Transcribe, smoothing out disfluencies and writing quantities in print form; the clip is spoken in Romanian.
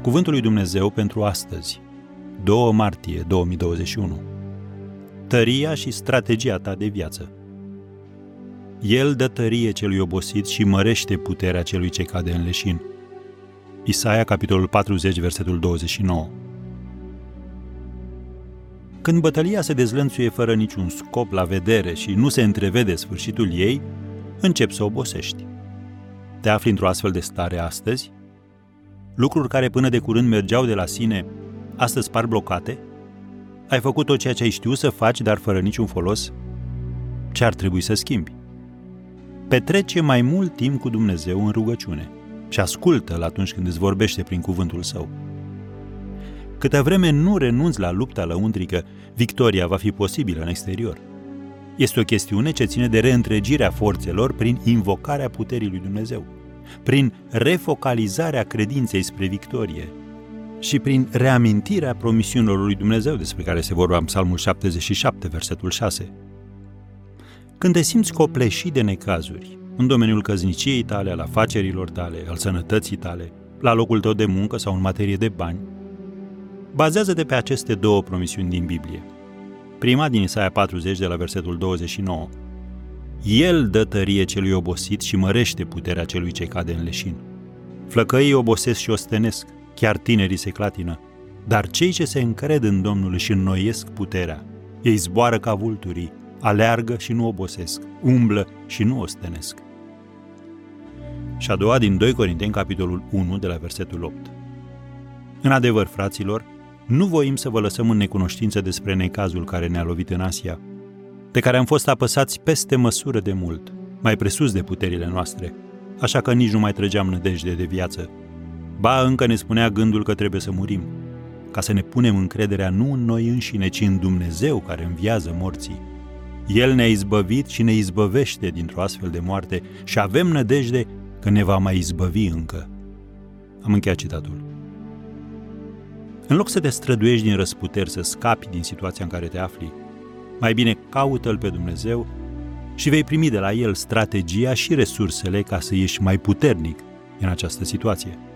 Cuvântul lui Dumnezeu pentru astăzi, 2 martie 2021. Tăria și strategia ta de viață. El dă tărie celui obosit și mărește puterea celui ce cade în leșin. Isaia, capitolul 40, versetul 29. Când bătălia se dezlănțuie fără niciun scop la vedere și nu se întrevede sfârșitul ei, începi să obosești. Te afli într-o astfel de stare astăzi? Lucruri care până de curând mergeau de la sine, astăzi par blocate? Ai făcut tot ceea ce ai știut să faci, dar fără niciun folos? Ce ar trebui să schimbi? Petrece mai mult timp cu Dumnezeu în rugăciune și ascultă-L atunci când îți vorbește prin cuvântul Său. Câtă vreme nu renunți la lupta lăuntrică, victoria va fi posibilă în exterior. Este o chestiune ce ține de reîntregirea forțelor prin invocarea puterii lui Dumnezeu, prin refocalizarea credinței spre victorie și prin reamintirea promisiunilor lui Dumnezeu despre care se vorbea în Psalmul 77, versetul 6. Când te simți copleșit de necazuri, în domeniul căsniciei tale, al afacerilor tale, al sănătății tale, la locul tău de muncă sau în materie de bani, bazează-te pe aceste două promisiuni din Biblie. Prima din Isaia 40, de la versetul 29. El dă tărie celui obosit și mărește puterea celui ce cade în leșin. Flăcăii obosesc și ostenesc, chiar tinerii se clatină, dar cei ce se încred în Domnul își înnoiesc puterea. Ei zboară ca vulturii, aleargă și nu obosesc, umblă și nu ostenesc. Și a doua din 2 Corinteni, capitolul 1, de la versetul 8. În adevăr, fraților, nu voim să vă lăsăm în necunoștință despre necazul care ne-a lovit în Asia, de care am fost apăsați peste măsură de mult, mai presus de puterile noastre, așa că nici nu mai trăgeam nădejde de viață. Ba, încă ne spunea gândul că trebuie să murim, ca să ne punem încrederea nu în noi înșine, ci în Dumnezeu care înviază morții. El ne-a izbăvit și ne izbăvește dintr-o astfel de moarte și avem nădejde că ne va mai izbăvi încă. Am încheiat citatul. În loc să te străduiești din răsputeri să scapi din situația în care te afli, mai bine caută-L pe Dumnezeu și vei primi de la El strategia și resursele ca să ieși mai puternic în această situație.